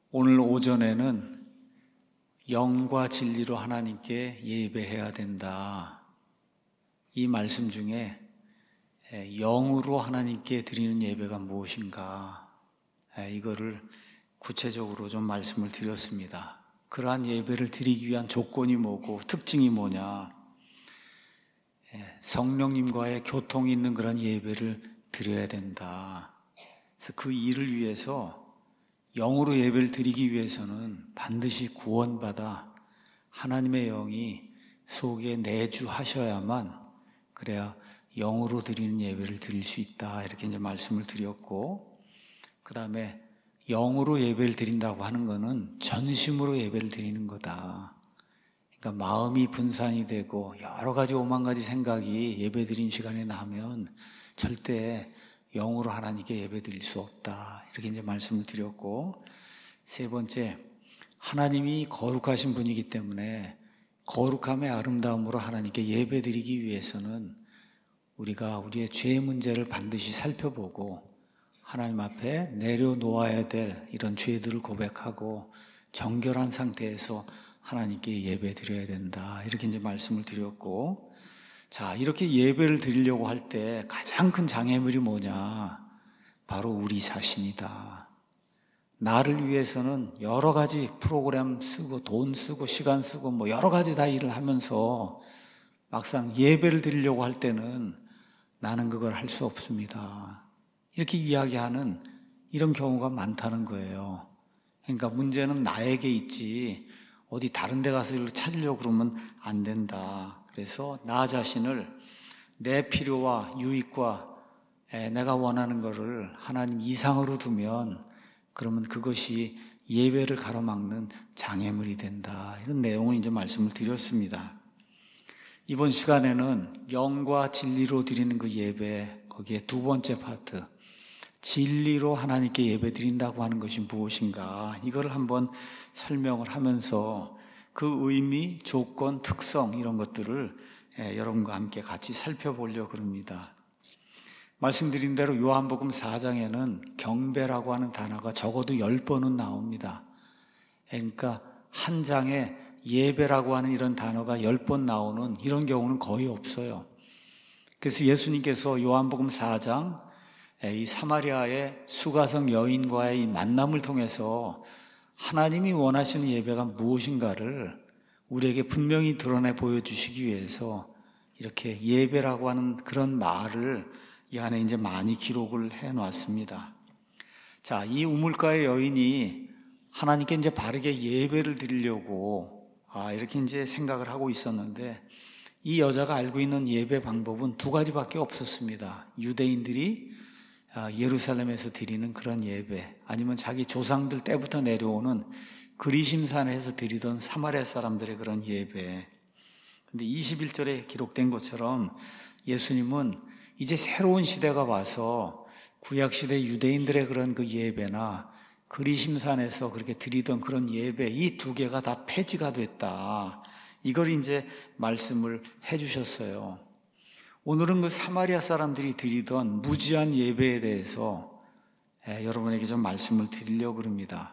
오늘 오전에는 영과 진리로 하나님께 예배해야 된다. 이 말씀 중에 영으로 하나님께 드리는 예배가 무엇인가? 이거를 구체적으로 좀 말씀을 드렸습니다. 그러한 예배를 드리기 위한 조건이 뭐고 특징이 뭐냐? 성령님과의 교통이 있는 그런 예배를 드려야 된다. 그래서 그 일을 위해서 영으로 예배를 드리기 위해서는 반드시 구원받아 하나님의 영이 속에 내주하셔야만 그래야 영으로 드리는 예배를 드릴 수 있다. 이렇게 이제 말씀을 드렸고, 그 다음에 영으로 예배를 드린다고 하는 것은 전심으로 예배를 드리는 거다. 그러니까 마음이 분산이 되고 여러 가지 오만 가지 생각이 예배 드린 시간에 나면 절대 영으로 하나님께 예배 드릴 수 없다. 이렇게 이제 말씀을 드렸고, 세 번째, 하나님이 거룩하신 분이기 때문에 거룩함의 아름다움으로 하나님께 예배 드리기 위해서는 우리가 우리의 죄 문제를 반드시 살펴보고 하나님 앞에 내려놓아야 될 이런 죄들을 고백하고 정결한 상태에서 하나님께 예배 드려야 된다. 이렇게 이제 말씀을 드렸고, 자, 이렇게 예배를 드리려고 할 때 가장 큰 장애물이 뭐냐? 바로 우리 자신이다. 나를 위해서는 여러 가지 프로그램 쓰고 돈 쓰고 시간 쓰고 뭐 여러 가지 다 일을 하면서 막상 예배를 드리려고 할 때는 나는 그걸 할 수 없습니다. 이렇게 이야기하는 이런 경우가 많다는 거예요. 그러니까 문제는 나에게 있지 어디 다른 데 가서 이걸 찾으려고 그러면 안 된다. 그래서 나 자신을 내 필요와 유익과 내가 원하는 것을 하나님 이상으로 두면 그러면 그것이 예배를 가로막는 장애물이 된다. 이런 내용을 이제 말씀을 드렸습니다. 이번 시간에는 영과 진리로 드리는 그 예배, 거기에 두 번째 파트, 진리로 하나님께 예배 드린다고 하는 것이 무엇인가, 이거를 한번 설명을 하면서 그 의미, 조건, 특성 이런 것들을 여러분과 함께 같이 살펴보려고 합니다. 말씀드린 대로 요한복음 4장에는 경배라고 하는 단어가 적어도 10번은 나옵니다. 그러니까 한 장에 예배라고 하는 이런 단어가 10번 나오는 이런 경우는 거의 없어요. 그래서 예수님께서 요한복음 4장 이 사마리아의 수가성 여인과의 이 만남을 통해서 하나님이 원하시는 예배가 무엇인가를 우리에게 분명히 드러내 보여주시기 위해서 이렇게 예배라고 하는 그런 말을 이 안에 이제 많이 기록을 해 놨습니다. 자, 이 우물가의 여인이 하나님께 이제 바르게 예배를 드리려고 이렇게 이제 생각을 하고 있었는데, 이 여자가 알고 있는 예배 방법은 두 가지밖에 없었습니다. 유대인들이 예루살렘에서 드리는 그런 예배, 아니면 자기 조상들 때부터 내려오는 그리심산에서 드리던 사마리아 사람들의 그런 예배. 근데 21절에 기록된 것처럼 예수님은 이제 새로운 시대가 와서 구약시대 유대인들의 그런 그 예배나 그리심산에서 그렇게 드리던 그런 예배, 이 두 개가 다 폐지가 됐다. 이걸 이제 말씀을 해 주셨어요. 오늘은 그 사마리아 사람들이 드리던 무지한 예배에 대해서 여러분에게 좀 말씀을 드리려고 합니다.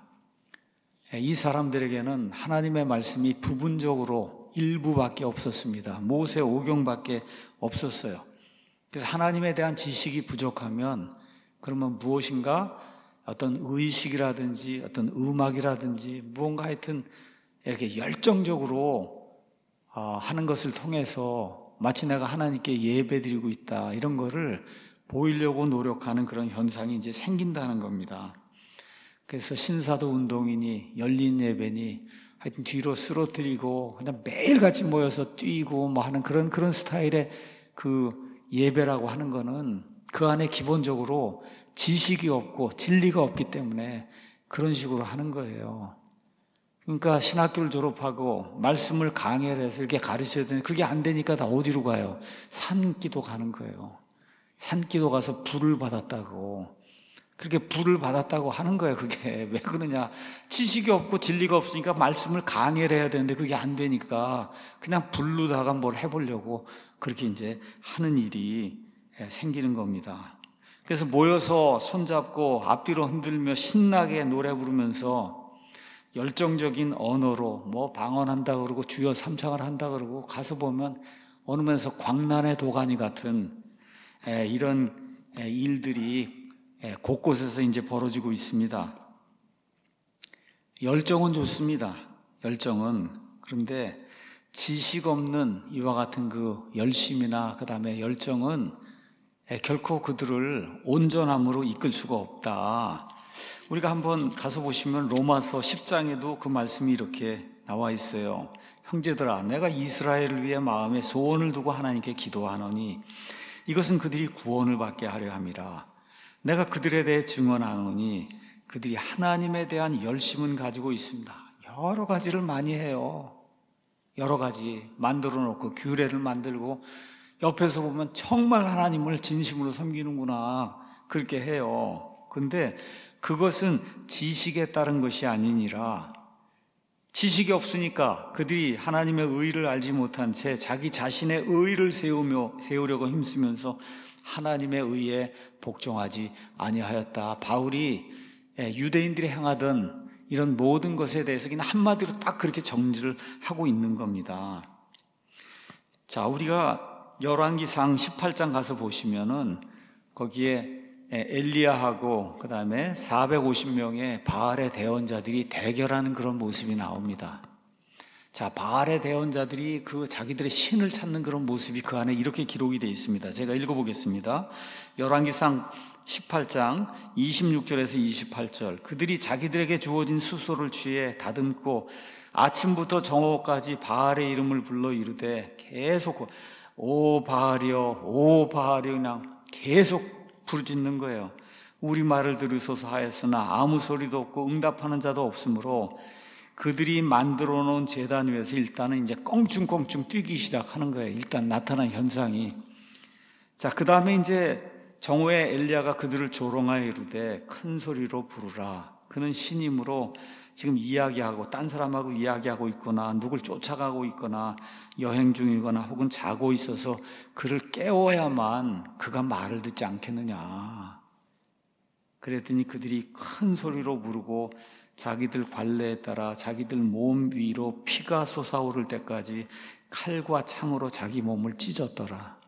이 사람들에게는 하나님의 말씀이 부분적으로 일부밖에 없었습니다. 모세 오경밖에 없었어요. 그래서 하나님에 대한 지식이 부족하면 그러면 무엇인가 어떤 의식이라든지 어떤 음악이라든지 무언가 하여튼 이렇게 열정적으로 하는 것을 통해서 마치 내가 하나님께 예배드리고 있다, 이런 거를 보이려고 노력하는 그런 현상이 이제 생긴다는 겁니다. 그래서 신사도 운동이니 열린 예배니 하여튼 뒤로 쓰러뜨리고 그냥 매일같이 모여서 뛰고 뭐 하는 그런 스타일의 그 예배라고 하는 거는 그 안에 기본적으로 지식이 없고 진리가 없기 때문에 그런 식으로 하는 거예요. 그러니까 신학교를 졸업하고 말씀을 강의를 해서 이렇게 가르쳐야 되는데 그게 안 되니까 다 어디로 가요? 산기도 가는 거예요. 산기도 가서 불을 받았다고. 그렇게 불을 받았다고 하는 거예요. 그게 왜 그러냐? 지식이 없고 진리가 없으니까 말씀을 강의를 해야 되는데 그게 안 되니까 그냥 불로다가 뭘 해보려고 그렇게 이제 하는 일이 생기는 겁니다. 그래서 모여서 손잡고 앞뒤로 흔들며 신나게 노래 부르면서 열정적인 언어로 뭐 방언한다 그러고 주여 삼창을 한다 그러고 가서 보면 어느 면에서 광란의 도가니 같은 이런 일들이 곳곳에서 이제 벌어지고 있습니다. 열정은 좋습니다. 열정은. 그런데 지식 없는 이와 같은 그 열심이나 그 다음에 열정은 결코 그들을 온전함으로 이끌 수가 없다. 우리가 한번 가서 보시면 로마서 10장에도 그 말씀이 이렇게 나와 있어요. 형제들아, 내가 이스라엘을 위해 마음에 소원을 두고 하나님께 기도하노니 이것은 그들이 구원을 받게 하려 함이라. 내가 그들에 대해 증언하노니 그들이 하나님에 대한 열심은 가지고 있습니다. 여러 가지를 많이 해요. 여러 가지 만들어 놓고 규례를 만들고 옆에서 보면 정말 하나님을 진심으로 섬기는구나 그렇게 해요. 그런데 그것은 지식에 따른 것이 아니니라. 지식이 없으니까 그들이 하나님의 의를 알지 못한 채 자기 자신의 의를 세우려고 힘쓰면서 하나님의 의에 복종하지 아니하였다. 바울이 유대인들이 행하던 이런 모든 것에 대해서 그냥 한마디로 딱 그렇게 정리를 하고 있는 겁니다. 자, 우리가 열왕기상 18장 가서 보시면은 거기에 엘리야하고 그 다음에 450명의 바알의 대언자들이 대결하는 그런 모습이 나옵니다. 자, 바알의 대언자들이 그 자기들의 신을 찾는 그런 모습이 그 안에 이렇게 기록이 되어 있습니다. 제가 읽어보겠습니다. 열왕기상 18장 26절에서 28절. 그들이 자기들에게 주어진 수소를 취해 다듬고 아침부터 정오까지 바알의 이름을 불러 이르되 계속 오 바알이여 오 바알이여 그냥 계속 부르짖는 거예요. 우리 말을 들으소서 하였으나 아무 소리도 없고 응답하는 자도 없으므로 그들이 만들어 놓은 제단 위에서 일단은 이제 껑충껑충 뛰기 시작하는 거예요. 일단 나타난 현상이. 자, 그 다음에 이제 정오에 엘리야가 그들을 조롱하여 이르되 큰 소리로 부르라. 그는 신임으로 지금 이야기하고 딴 사람하고 이야기하고 있거나 누굴 쫓아가고 있거나 여행 중이거나 혹은 자고 있어서 그를 깨워야만 그가 말을 듣지 않겠느냐. 그랬더니 그들이 큰 소리로 부르고 자기들 관례에 따라 자기들 몸 위로 피가 솟아오를 때까지 칼과 창으로 자기 몸을 찢었더라.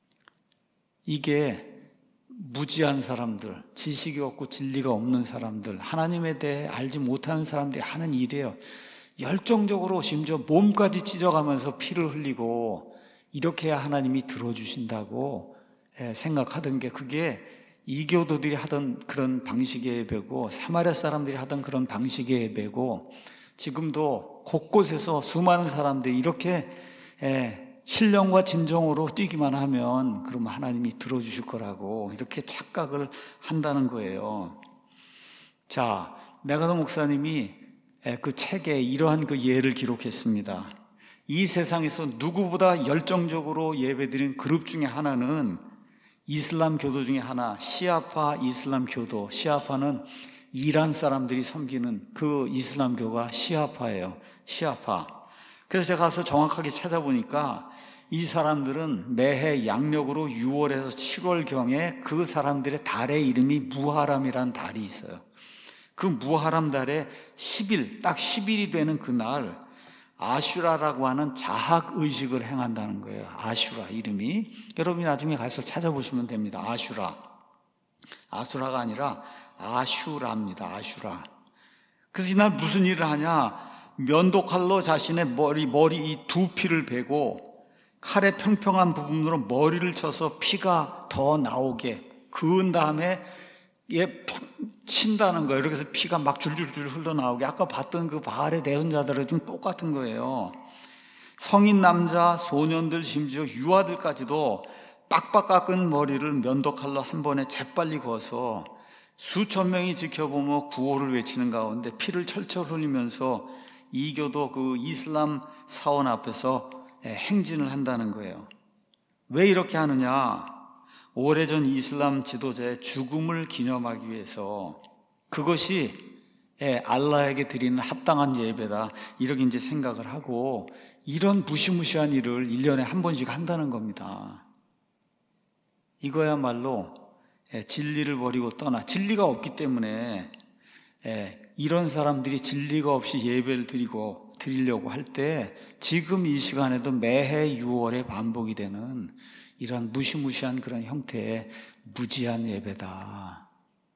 이게 무지한 사람들, 지식이 없고 진리가 없는 사람들, 하나님에 대해 알지 못하는 사람들이 하는 일이에요. 열정적으로 심지어 몸까지 찢어가면서 피를 흘리고 이렇게 해야 하나님이 들어주신다고 생각하던 게 그게 이교도들이 하던 그런 방식의 예배고 사마리아 사람들이 하던 그런 방식의 예배고 지금도 곳곳에서 수많은 사람들이 이렇게 신령과 진정으로 뛰기만 하면 그러면 하나님이 들어주실 거라고 이렇게 착각을 한다는 거예요. 자, 메가더 목사님이 그 책에 이러한 그 예를 기록했습니다. 이 세상에서 누구보다 열정적으로 예배드린 그룹 중에 하나는 이슬람 교도 중에 하나, 시아파 이슬람 교도. 시아파는 이란 사람들이 섬기는 그 이슬람교가 시아파예요. 시아파. 그래서 제가 가서 정확하게 찾아보니까 이 사람들은 매해 양력으로 6월에서 7월경에 그 사람들의 달의 이름이 무하람이라는 달이 있어요. 그 무하람 달에 10일, 딱 10일이 되는 그날 아슈라라고 하는 자학의식을 행한다는 거예요. 아슈라 이름이. 여러분이 나중에 가서 찾아보시면 됩니다. 아슈라. 아수라가 아니라 아슈라입니다. 아슈라. 그래서 이날 무슨 일을 하냐? 면도칼로 자신의 머리 이 두피를 베고 칼의 평평한 부분으로 머리를 쳐서 피가 더 나오게 그은 다음에 친다는 거예요. 그래서 피가 막 줄줄줄 흘러나오게. 아까 봤던 그 바알의 대언자들은 좀 똑같은 거예요. 성인 남자, 소년들, 심지어 유아들까지도 빡빡 깎은 머리를 면도칼로 한 번에 재빨리 거서 수천 명이 지켜보며 구호를 외치는 가운데 피를 철철 흘리면서 이교도 그 이슬람 사원 앞에서 행진을 한다는 거예요. 왜 이렇게 하느냐? 오래전 이슬람 지도자의 죽음을 기념하기 위해서 그것이 알라에게 드리는 합당한 예배다. 이렇게 이제 생각을 하고 이런 무시무시한 일을 1년에 한 번씩 한다는 겁니다. 이거야말로 진리를 버리고 떠나 진리가 없기 때문에 이런 사람들이 진리가 없이 예배를 드리려고 할 때 지금 이 시간에도 매해 6월에 반복이 되는 이런 무시무시한 그런 형태의 무지한 예배다.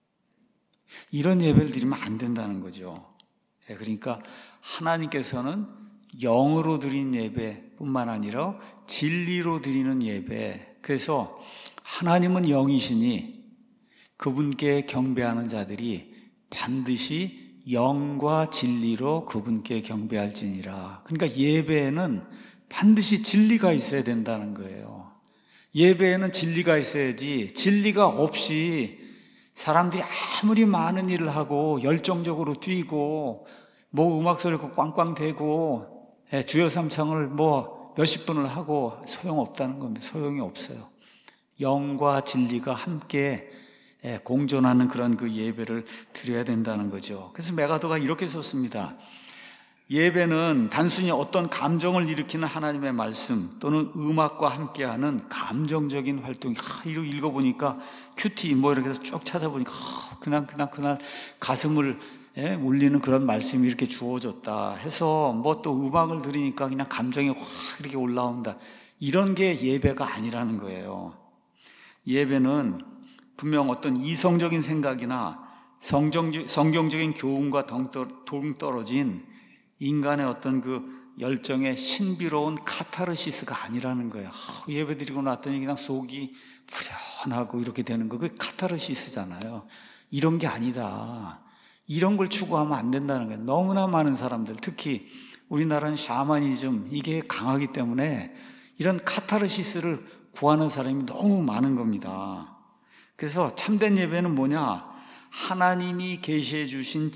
이런 예배를 드리면 안 된다는 거죠. 그러니까 하나님께서는 영으로 드린 예배뿐만 아니라 진리로 드리는 예배. 그래서 하나님은 영이시니 그분께 경배하는 자들이 반드시 영과 진리로 그분께 경배할지니라. 그러니까 예배에는 반드시 진리가 있어야 된다는 거예요. 예배에는 진리가 있어야지, 진리가 없이 사람들이 아무리 많은 일을 하고 열정적으로 뛰고 음악 소리 꽝꽝대고 주여 삼창을 몇십 분을 하고 소용없다는 겁니다. 소용이 없어요. 영과 진리가 함께 공존하는 그런 그 예배를 드려야 된다는 거죠. 그래서 메가더가 이렇게 썼습니다. 예배는 단순히 어떤 감정을 일으키는 하나님의 말씀 또는 음악과 함께하는 감정적인 활동. 이거 읽어보니까 큐티 이렇게 해서 쭉 찾아보니까 그날 가슴을 울리는 그런 말씀이 이렇게 주어졌다 해서 또 음악을 들으니까 그냥 감정이 확 이렇게 올라온다. 이런 게 예배가 아니라는 거예요. 예배는 분명 어떤 이성적인 생각이나 성경적인 교훈과 동떨어진 인간의 어떤 그 열정의 신비로운 카타르시스가 아니라는 거예요. 예배 드리고 났더니 그냥 속이 후련하고 이렇게 되는 거, 그게 카타르시스잖아요. 이런 게 아니다. 이런 걸 추구하면 안 된다는 거예요. 너무나 많은 사람들, 특히 우리나라는 샤머니즘 이게 강하기 때문에 이런 카타르시스를 구하는 사람이 너무 많은 겁니다. 그래서 참된 예배는 뭐냐? 하나님이 계시해 주신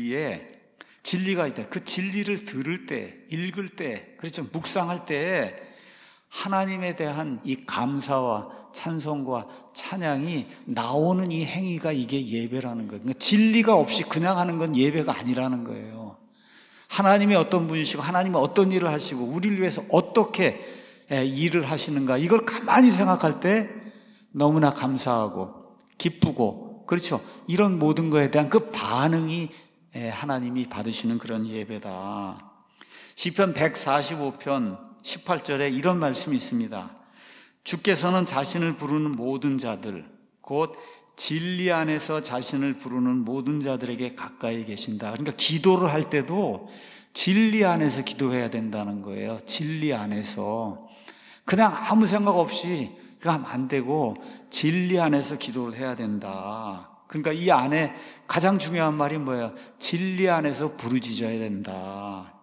진리가 있다. 그 진리를 들을 때, 읽을 때, 그렇죠. 묵상할 때 하나님에 대한 이 감사와 찬송과 찬양이 나오는 이 행위가 이게 예배라는 거예요. 그러니까 진리가 없이 그냥 하는 건 예배가 아니라는 거예요. 하나님이 어떤 분이시고 하나님이 어떤 일을 하시고 우리를 위해서 어떻게 일을 하시는가, 이걸 가만히 생각할 때 너무나 감사하고 기쁘고, 그렇죠. 이런 모든 거에 대한 그 반응이 하나님이 받으시는 그런 예배다. 시편 145편 18절에 이런 말씀이 있습니다. 주께서는 자신을 부르는 모든 자들, 곧 진리 안에서 자신을 부르는 모든 자들에게 가까이 계신다. 그러니까 기도를 할 때도 진리 안에서 기도해야 된다는 거예요. 진리 안에서. 그냥 아무 생각 없이 하면 안 되고 진리 안에서 기도를 해야 된다. 그러니까 이 안에 가장 중요한 말이 뭐예요? 진리 안에서 부르짖어야 된다.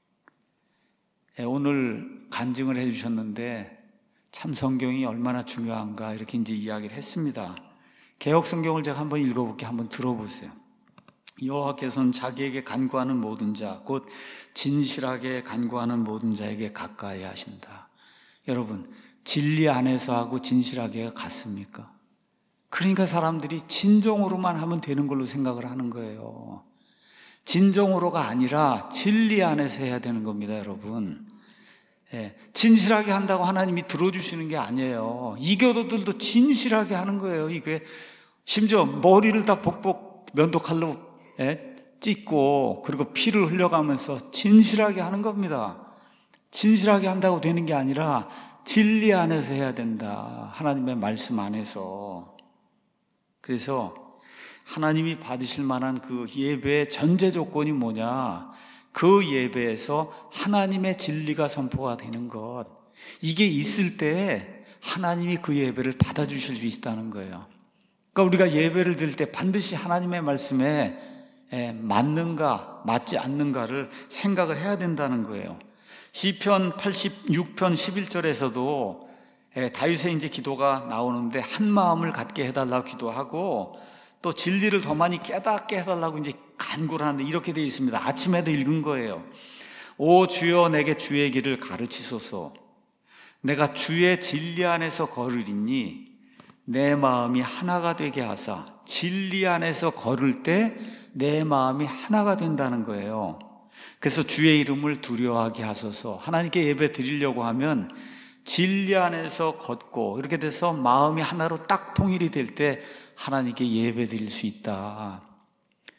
오늘 간증을 해주셨는데 참 성경이 얼마나 중요한가 이렇게 이제 이야기를 했습니다. 개역 성경을 제가 한번 읽어볼게요. 한번 들어보세요. 여호와께서는 자기에게 간구하는 모든 자, 곧 진실하게 간구하는 모든 자에게 가까이 하신다. 여러분, 진리 안에서 하고 진실하게가 같습니까? 그러니까 사람들이 진정으로만 하면 되는 걸로 생각을 하는 거예요. 진정으로가 아니라 진리 안에서 해야 되는 겁니다, 여러분. 진실하게 한다고 하나님이 들어주시는 게 아니에요. 이교도들도 진실하게 하는 거예요. 이게 심지어 머리를 다 복복 면도칼로 찢고 그리고 피를 흘려가면서 진실하게 하는 겁니다. 진실하게 한다고 되는 게 아니라 진리 안에서 해야 된다. 하나님의 말씀 안에서. 그래서 하나님이 받으실 만한 그 예배의 전제 조건이 뭐냐? 그 예배에서 하나님의 진리가 선포가 되는 것. 이게 있을 때 하나님이 그 예배를 받아주실 수 있다는 거예요. 그러니까 우리가 예배를 드릴 때 반드시 하나님의 말씀에 맞는가 맞지 않는가를 생각을 해야 된다는 거예요. 시편 86편 11절에서도 다윗의 이제 기도가 나오는데 한 마음을 갖게 해달라고 기도하고 또 진리를 더 많이 깨닫게 해달라고 이제 간구를 하는데 이렇게 되어 있습니다. 아침에도 읽은 거예요. 오 주여 내게 주의 길을 가르치소서. 내가 주의 진리 안에서 걸으리니 내 마음이 하나가 되게 하사. 진리 안에서 걸을 때 내 마음이 하나가 된다는 거예요. 그래서 주의 이름을 두려워하게 하소서. 하나님께 예배 드리려고 하면 진리 안에서 걷고 이렇게 돼서 마음이 하나로 딱 통일이 될 때 하나님께 예배 드릴 수 있다.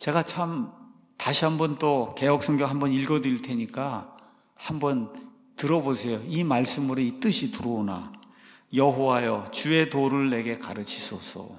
제가 참 다시 한번 또 개혁성경 한번 읽어드릴 테니까 한번 들어보세요. 이 말씀으로 이 뜻이 들어오나. 여호와여 주의 도를 내게 가르치소서.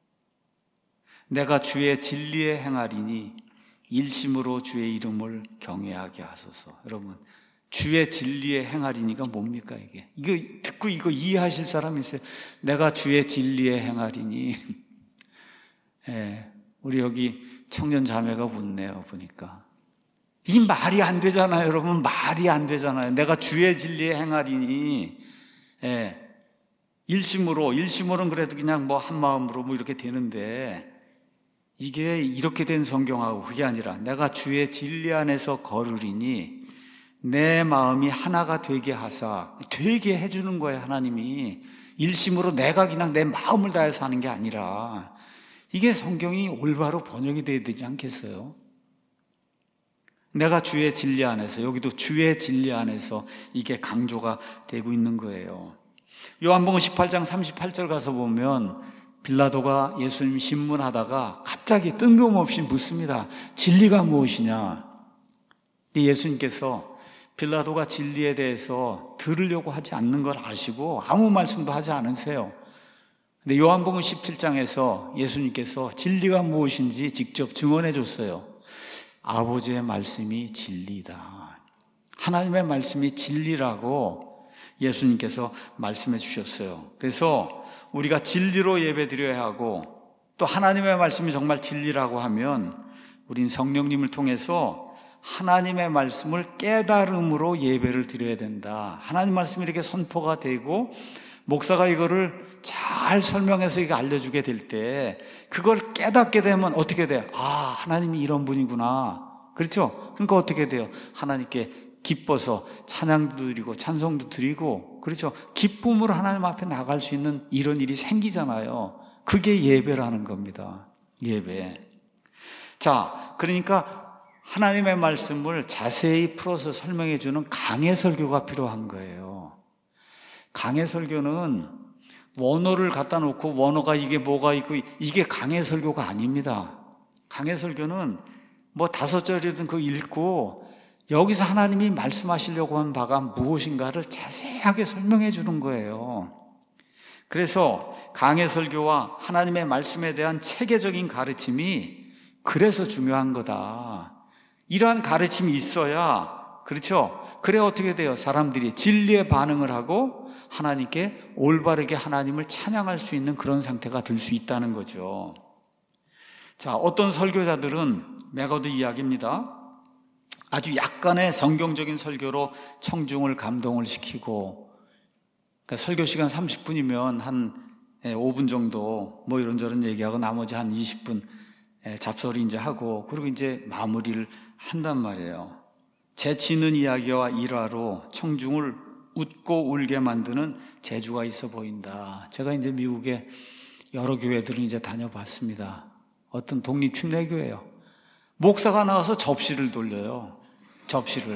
내가 주의 진리에 행하리니 일심으로 주의 이름을 경외하게 하소서. 여러분, 주의 진리에 행하리니가 뭡니까 이게? 이거 듣고 이거 이해하실 사람이 있어요? 내가 주의 진리에 행하리니. 예, 우리 여기 청년 자매가 웃네요 보니까. 이 말이 안 되잖아요 여러분. 말이 안 되잖아요. 내가 주의 진리에 행하리니. 예, 일심으로는 그래도 그냥 뭐 한마음으로 뭐 이렇게 되는데, 이게 이렇게 된 성경하고 그게 아니라 내가 주의 진리 안에서 걸으리니 내 마음이 하나가 되게 하사. 되게 해주는 거예요 하나님이. 일심으로 내가 그냥 내 마음을 다해서 하는 게 아니라, 이게 성경이 올바로 번역이 돼야 되지 않겠어요? 내가 주의 진리 안에서, 여기도 주의 진리 안에서 이게 강조가 되고 있는 거예요. 요한복음 18장 38절 가서 보면 빌라도가 예수님 신문하다가 갑자기 뜬금없이 묻습니다. 진리가 무엇이냐? 예수님께서 빌라도가 진리에 대해서 들으려고 하지 않는 걸 아시고 아무 말씀도 하지 않으세요. 근데 요한복음 17장에서 예수님께서 진리가 무엇인지 직접 증언해 줬어요. 아버지의 말씀이 진리다. 하나님의 말씀이 진리라고 예수님께서 말씀해 주셨어요. 그래서 우리가 진리로 예배 드려야 하고, 또 하나님의 말씀이 정말 진리라고 하면 우린 성령님을 통해서 하나님의 말씀을 깨달음으로 예배를 드려야 된다. 하나님 말씀이 이렇게 선포가 되고 목사가 이거를 잘 설명해서 이거 알려주게 될 때 그걸 깨닫게 되면 어떻게 돼요? 아, 하나님이 이런 분이구나. 그렇죠? 그러니까 어떻게 돼요? 하나님께 기뻐서 찬양도 드리고 찬송도 드리고, 그렇죠? 기쁨으로 하나님 앞에 나갈 수 있는 이런 일이 생기잖아요. 그게 예배라는 겁니다. 예배. 자, 그러니까 하나님의 말씀을 자세히 풀어서 설명해 주는 강해 설교가 필요한 거예요. 강해 설교는 원어를 갖다 놓고 원어가 이게 뭐가 있고 이게 강해 설교가 아닙니다. 강해 설교는 뭐 5절이든 그거 읽고 여기서 하나님이 말씀하시려고 한 바가 무엇인가를 자세하게 설명해 주는 거예요. 그래서 강해 설교와 하나님의 말씀에 대한 체계적인 가르침이 그래서 중요한 거다. 이러한 가르침이 있어야, 그렇죠? 그래 어떻게 돼요? 사람들이 진리에 반응을 하고 하나님께 올바르게 하나님을 찬양할 수 있는 그런 상태가 될 수 있다는 거죠. 자, 어떤 설교자들은 메거드 이야기입니다. 아주 약간의 성경적인 설교로 청중을 감동을 시키고, 그러니까 설교 시간 30분이면 한 5분 정도 뭐 이런저런 얘기하고 나머지 한 20분 잡소리 이제 하고, 그리고 이제 마무리를 한단 말이에요. 재치 있는 이야기와 일화로 청중을 웃고 울게 만드는 재주가 있어 보인다. 제가 이제 미국의 여러 교회들은 이제 다녀봤습니다. 어떤 독립침례교회예요. 목사가 나와서 접시를 돌려요. 접시를.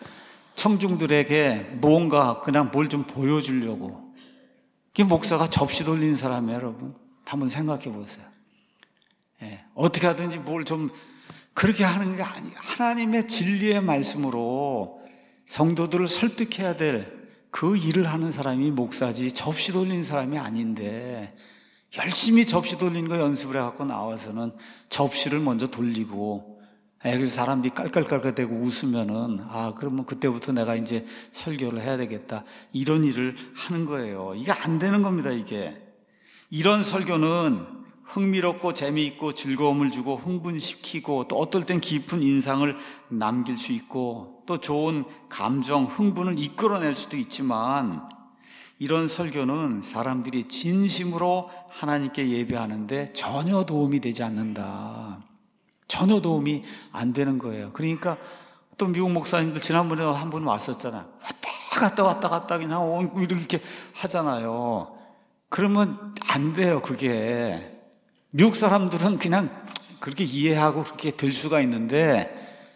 청중들에게 뭔가 그냥 뭘 좀 보여주려고. 그게 목사가 접시 돌리는 사람이에요, 여러분. 한번 생각해 보세요. 예, 어떻게 하든지 뭘 좀 그렇게 하는 게 아니에요. 하나님의 진리의 말씀으로 성도들을 설득해야 될 그 일을 하는 사람이 목사지 접시 돌리는 사람이 아닌데, 열심히 접시 돌리는 거 연습을 해갖고 나와서는 접시를 먼저 돌리고, 그래서 사람들이 깔깔깔깔대고 웃으면은, 아, 그러면 그때부터 내가 이제 설교를 해야 되겠다. 이런 일을 하는 거예요. 이게 안 되는 겁니다, 이게. 이런 설교는 흥미롭고 재미있고 즐거움을 주고 흥분시키고, 또 어떨 땐 깊은 인상을 남길 수 있고, 또 좋은 감정, 흥분을 이끌어낼 수도 있지만, 이런 설교는 사람들이 진심으로 하나님께 예배하는데 전혀 도움이 되지 않는다. 전혀 도움이 안 되는 거예요. 그러니까 또 미국 목사님들 지난번에 한 분 왔었잖아요. 왔다 갔다 그냥 이렇게 하잖아요. 그러면 안 돼요, 그게. 미국 사람들은 그냥 그렇게 이해하고 그렇게 될 수가 있는데,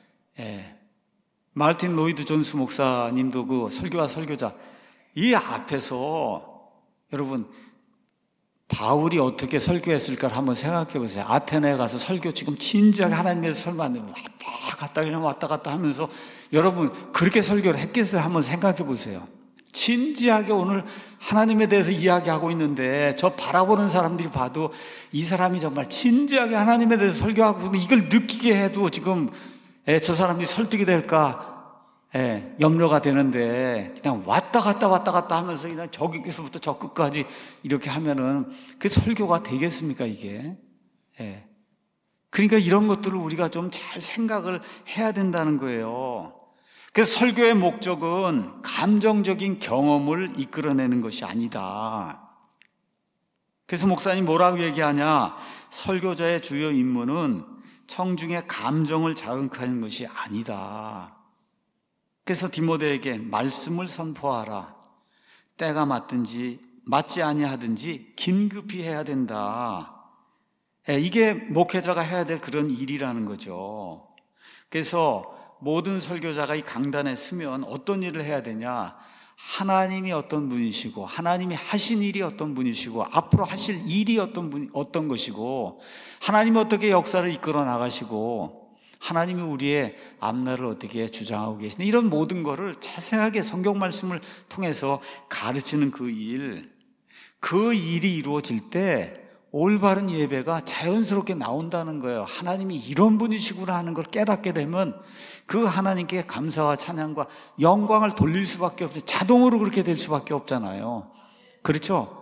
마르틴 로이드 존스 목사님도 그 설교와 설교자, 이 앞에서 여러분 바울이 어떻게 설교했을까를 한번 생각해 보세요. 아테네에 가서 설교 지금 진지하게 하나님께서 설교 안 되면 왔다 갔다 그냥 왔다 갔다 하면서 여러분 그렇게 설교를 했겠어요? 한번 생각해 보세요. 진지하게 오늘 하나님에 대해서 이야기하고 있는데 저 바라보는 사람들이 봐도 이 사람이 정말 진지하게 하나님에 대해서 설교하고 있는데 이걸 느끼게 해도 지금 저 사람이 설득이 될까 염려가 되는데 그냥 왔다 갔다 하면서 그냥 저기서부터 저 끝까지 이렇게 하면은 그 설교가 되겠습니까 이게? 그러니까 이런 것들을 우리가 좀 잘 생각을 해야 된다는 거예요. 그래서 설교의 목적은 감정적인 경험을 이끌어내는 것이 아니다. 그래서 목사님 뭐라고 얘기하냐? 설교자의 주요 임무는 청중의 감정을 자극하는 것이 아니다. 그래서 디모데에게 말씀을 선포하라. 때가 맞든지 맞지 아니하든지 긴급히 해야 된다. 이게 목회자가 해야 될 그런 일이라는 거죠. 그래서 모든 설교자가 이 강단에 서면 어떤 일을 해야 되냐? 하나님이 어떤 분이시고 하나님이 하신 일이 어떤 분이시고 앞으로 하실 일이 어떤 것이고 하나님이 어떻게 역사를 이끌어 나가시고 하나님이 우리의 앞날을 어떻게 주장하고 계시나 이런 모든 것을 자세하게 성경 말씀을 통해서 가르치는 그 일이 이루어질 때 올바른 예배가 자연스럽게 나온다는 거예요. 하나님이 이런 분이시구나 하는 걸 깨닫게 되면 그 하나님께 감사와 찬양과 영광을 돌릴 수밖에 없어요. 자동으로 그렇게 될 수밖에 없잖아요. 그렇죠?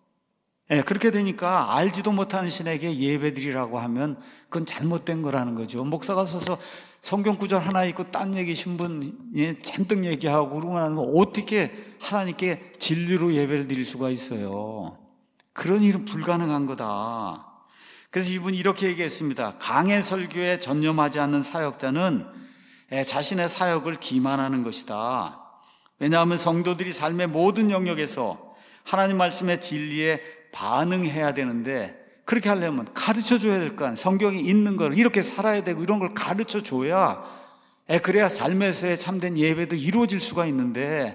그렇게 되니까 알지도 못하는 신에게 예배드리라고 하면 그건 잘못된 거라는 거죠. 목사가 서서 성경 구절 하나 읽고 딴 얘기 신분이 잔뜩 얘기하고 그러고 나면 어떻게 하나님께 진리로 예배를 드릴 수가 있어요? 그런 일은 불가능한 거다. 그래서 이분이 이렇게 얘기했습니다. 강해 설교에 전념하지 않는 사역자는 자신의 사역을 기만하는 것이다. 왜냐하면 성도들이 삶의 모든 영역에서 하나님 말씀의 진리에 반응해야 되는데 그렇게 하려면 가르쳐줘야 될 거 아니에요. 성경에 있는 걸 이렇게 살아야 되고 이런 걸 가르쳐줘야 그래야 삶에서의 참된 예배도 이루어질 수가 있는데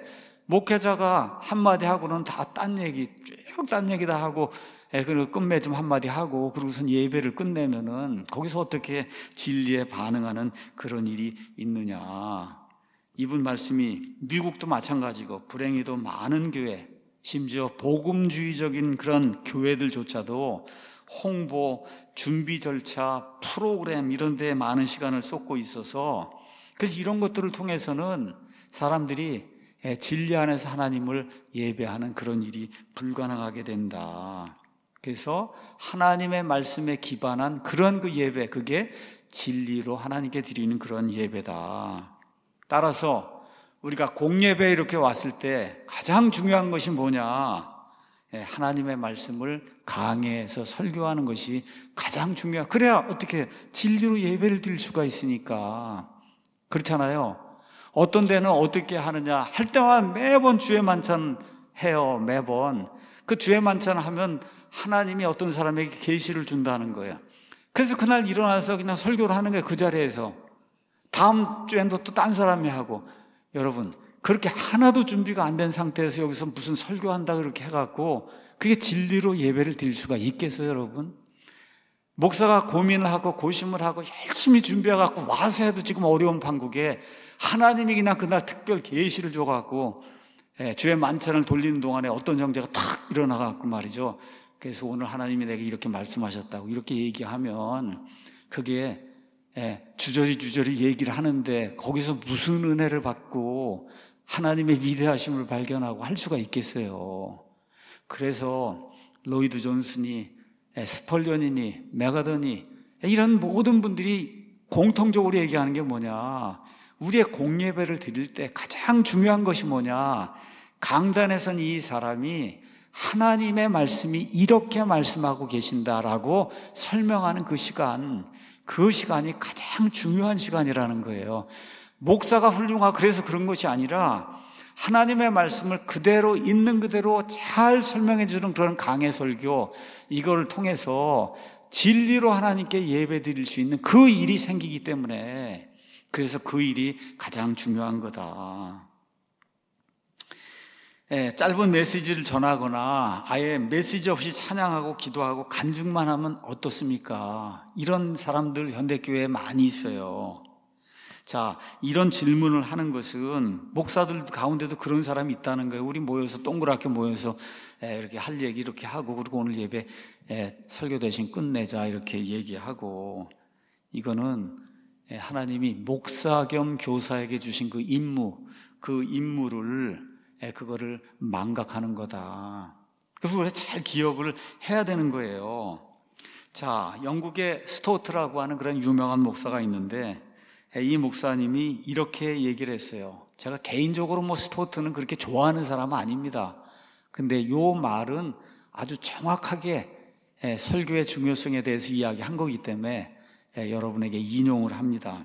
목회자가 한마디 하고는 다 딴 얘기 쭉 딴 얘기 다 하고 그리고 끝맺 좀 한마디 하고 그러고선 예배를 끝내면은 거기서 어떻게 진리에 반응하는 그런 일이 있느냐. 이분 말씀이 미국도 마찬가지고 불행히도 많은 교회 심지어 복음주의적인 그런 교회들조차도 홍보, 준비 절차, 프로그램 이런 데에 많은 시간을 쏟고 있어서 그래서 이런 것들을 통해서는 사람들이 진리 안에서 하나님을 예배하는 그런 일이 불가능하게 된다. 그래서 하나님의 말씀에 기반한 그런 그 예배, 그게 진리로 하나님께 드리는 그런 예배다. 따라서 우리가 공예배에 이렇게 왔을 때 가장 중요한 것이 뭐냐? 하나님의 말씀을 강해서 설교하는 것이 가장 중요해요. 그래야 어떻게 진리로 예배를 드릴 수가 있으니까. 그렇잖아요. 어떤 데는 어떻게 하느냐 할 때마다 매번 주의 만찬 해요. 매번 그 주의 만찬 하면 하나님이 어떤 사람에게 계시를 준다는 거예요. 그래서 그날 일어나서 그냥 설교를 하는 거예요. 그 자리에서. 다음 주에는 또 딴 사람이 하고. 여러분 그렇게 하나도 준비가 안 된 상태에서 여기서 무슨 설교한다 그렇게 해갖고 그게 진리로 예배를 드릴 수가 있겠어요? 여러분 목사가 고민을 하고 고심을 하고 열심히 준비해갖고 와서 해도 지금 어려운 판국에 하나님이 그냥 그날 특별 계시를 줘갖고 주의 만찬을 돌리는 동안에 어떤 형제가 탁 일어나갖고 말이죠. 그래서 오늘 하나님이 내게 이렇게 말씀하셨다고 이렇게 얘기하면 그게 주저리 얘기를 하는데 거기서 무슨 은혜를 받고 하나님의 위대하심을 발견하고 할 수가 있겠어요. 그래서 로이드 존슨이 스펄전이니 메가더니 이런 모든 분들이 공통적으로 얘기하는 게 뭐냐, 우리의 공예배를 드릴 때 가장 중요한 것이 뭐냐, 강단에선 이 사람이 하나님의 말씀이 이렇게 말씀하고 계신다라고 설명하는 그 시간이 가장 중요한 시간이라는 거예요. 목사가 훌륭하고 그래서 그런 것이 아니라 하나님의 말씀을 그대로 있는 그대로 잘 설명해 주는 그런 강해 설교, 이걸 통해서 진리로 하나님께 예배 드릴 수 있는 그 일이 생기기 때문에, 그래서 그 일이 가장 중요한 거다. 짧은 메시지를 전하거나 아예 메시지 없이 찬양하고 기도하고 간증만 하면 어떻습니까? 이런 사람들 현대교회에 많이 있어요. 자, 이런 질문을 하는 것은 목사들 가운데도 그런 사람이 있다는 거예요. 우리 모여서 동그랗게 모여서 이렇게 할 얘기 이렇게 하고, 그리고 오늘 예배 설교 대신 끝내자 이렇게 얘기하고, 이거는 하나님이 목사 겸 교사에게 주신 그 임무, 그 임무를 그거를 망각하는 거다. 그래서 우리가 잘 기억을 해야 되는 거예요. 자, 영국의 스토트라고 하는 그런 유명한 목사가 있는데, 이 목사님이 이렇게 얘기를 했어요. 제가 개인적으로 스토트는 그렇게 좋아하는 사람은 아닙니다. 근데 요 말은 아주 정확하게 설교의 중요성에 대해서 이야기한 거기 때문에 여러분에게 인용을 합니다.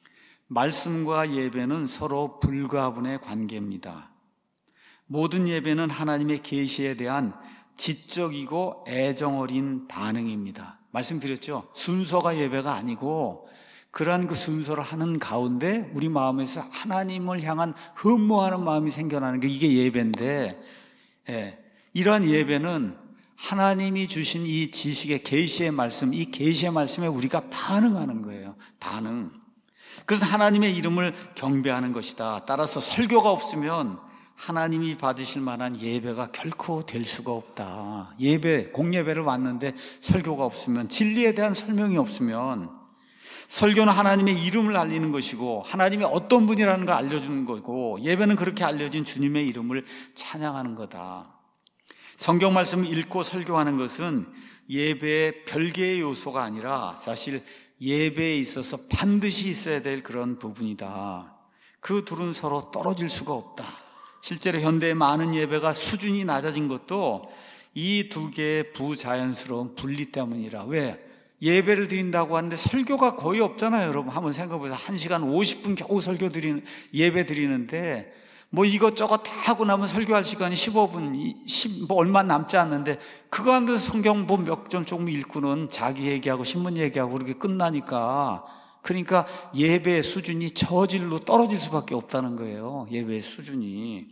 말씀과 예배는 서로 불가분의 관계입니다. 모든 예배는 하나님의 계시에 대한 지적이고 애정어린 반응입니다. 말씀드렸죠? 순서가 예배가 아니고 그러한 그 순서를 하는 가운데 우리 마음에서 하나님을 향한 흠모하는 마음이 생겨나는 게 이게 예배인데, 이러한 예배는 하나님이 주신 이 지식의 계시의 말씀, 이 계시의 말씀에 우리가 반응하는 거예요. 반응. 그래서 하나님의 이름을 경배하는 것이다. 따라서 설교가 없으면 하나님이 받으실 만한 예배가 결코 될 수가 없다. 예배, 공예배를 왔는데 설교가 없으면, 진리에 대한 설명이 없으면, 설교는 하나님의 이름을 알리는 것이고 하나님이 어떤 분이라는 걸 알려주는 거고, 예배는 그렇게 알려진 주님의 이름을 찬양하는 거다. 성경 말씀을 읽고 설교하는 것은 예배의 별개의 요소가 아니라 사실 예배에 있어서 반드시 있어야 될 그런 부분이다. 그 둘은 서로 떨어질 수가 없다. 실제로 현대의 많은 예배가 수준이 낮아진 것도 이 두 개의 부자연스러운 분리 때문이라. 왜? 예배를 드린다고 하는데 설교가 거의 없잖아요. 여러분 한번 생각해보세요. 1시간 50분 겨우 예배 드리는데 이것저것 다 하고 나면 설교할 시간이 15분, 얼마 남지 않는데 그거 안 돼서 성경 몇 점 조금 읽고는 자기 얘기하고 신문 얘기하고 그렇게 끝나니까, 그러니까 예배의 수준이 저질로 떨어질 수밖에 없다는 거예요. 예배의 수준이.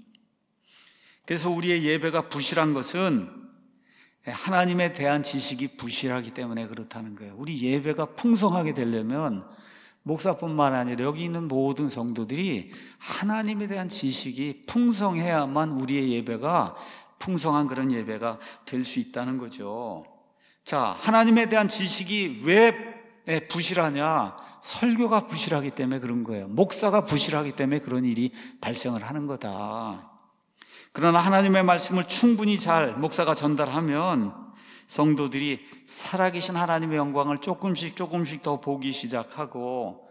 그래서 우리의 예배가 부실한 것은 하나님에 대한 지식이 부실하기 때문에 그렇다는 거예요. 우리 예배가 풍성하게 되려면 목사뿐만 아니라 여기 있는 모든 성도들이 하나님에 대한 지식이 풍성해야만 우리의 예배가 풍성한 그런 예배가 될 수 있다는 거죠. 자, 하나님에 대한 지식이 왜 부실하냐? 설교가 부실하기 때문에 그런 거예요. 목사가 부실하기 때문에 그런 일이 발생을 하는 거다. 그러나 하나님의 말씀을 충분히 잘 목사가 전달하면 성도들이 살아계신 하나님의 영광을 조금씩 더 보기 시작하고,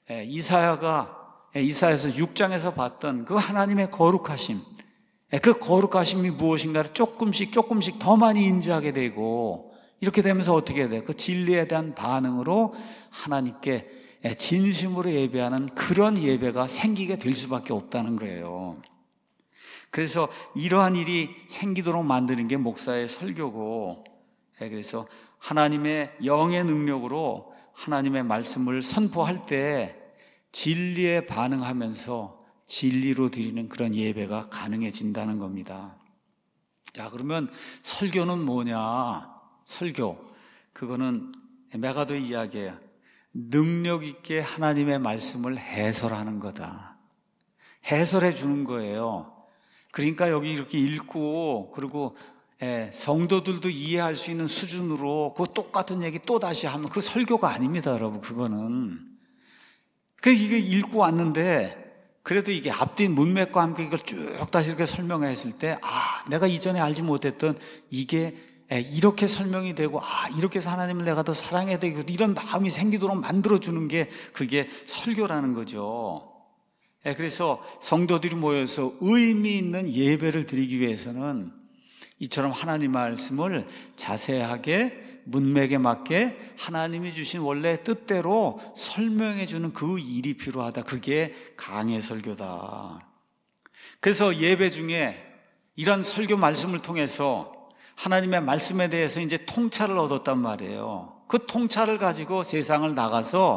이사야서 6장에서 봤던 그 하나님의 거룩하심, 그 거룩하심이 무엇인가를 조금씩 더 많이 인지하게 되고, 이렇게 되면서 어떻게 돼요? 그 진리에 대한 반응으로 하나님께 진심으로 예배하는 그런 예배가 생기게 될 수밖에 없다는 거예요. 그래서 이러한 일이 생기도록 만드는 게 목사의 설교고, 그래서 하나님의 영의 능력으로 하나님의 말씀을 선포할 때 진리에 반응하면서 진리로 드리는 그런 예배가 가능해진다는 겁니다. 자, 그러면 설교는 뭐냐? 설교, 그거는 메가도의 이야기예요. 능력 있게 하나님의 말씀을 해설하는 거다. 해설해 주는 거예요. 그러니까 여기 이렇게 읽고, 그리고 성도들도 이해할 수 있는 수준으로 그 똑같은 얘기 또 다시 하면 그 설교가 아닙니다, 여러분. 그거는. 이게 읽고 왔는데 그래도 이게 앞뒤 문맥과 함께 이걸 쭉 다시 이렇게 설명했을 때, 내가 이전에 알지 못했던 이게 이렇게 설명이 되고, 이렇게 해서 하나님을 내가 더 사랑해야 되고, 이런 마음이 생기도록 만들어주는 게 그게 설교라는 거죠. 그래서 성도들이 모여서 의미 있는 예배를 드리기 위해서는 이처럼 하나님 말씀을 자세하게 문맥에 맞게 하나님이 주신 원래 뜻대로 설명해 주는 그 일이 필요하다. 그게 강해 설교다. 그래서 예배 중에 이런 설교 말씀을 통해서 하나님의 말씀에 대해서 이제 통찰을 얻었단 말이에요. 그 통찰을 가지고 세상을 나가서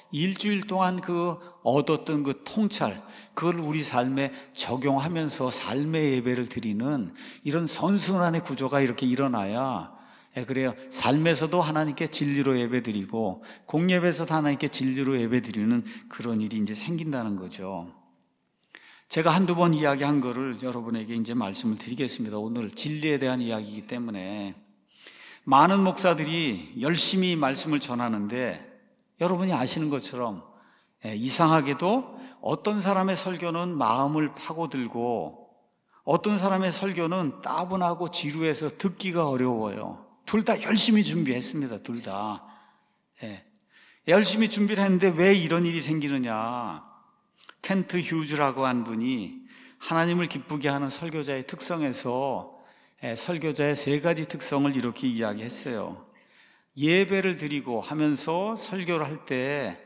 일주일 동안 그 얻었던 그 통찰, 그걸 우리 삶에 적용하면서 삶의 예배를 드리는 이런 선순환의 구조가 이렇게 일어나야, 그래요, 삶에서도 하나님께 진리로 예배드리고 공예배에서도 하나님께 진리로 예배드리는 그런 일이 이제 생긴다는 거죠. 제가 한두 번 이야기한 거를 여러분에게 이제 말씀을 드리겠습니다. 오늘 진리에 대한 이야기이기 때문에. 많은 목사들이 열심히 말씀을 전하는데 여러분이 아시는 것처럼 이상하게도 어떤 사람의 설교는 마음을 파고들고 어떤 사람의 설교는 따분하고 지루해서 듣기가 어려워요. 둘 다 열심히 준비했습니다. 둘 다. 열심히 준비를 했는데 왜 이런 일이 생기느냐. 켄트 휴즈라고 한 분이 하나님을 기쁘게 하는 설교자의 특성에서 설교자의 3가지 특성을 이렇게 이야기했어요. 예배를 드리고 하면서 설교를 할 때